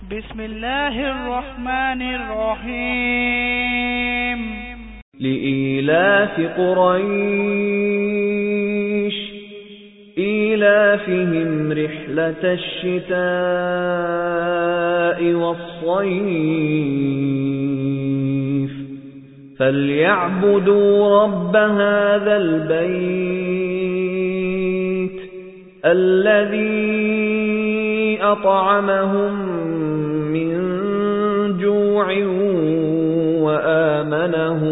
بسم الله الرحمن الرحيم لإيلاف قريش إيلافهم رحلة الشتاء والصيف فليعبدوا رب هذا البيت الذي أطعمهم من جوع وآمنهم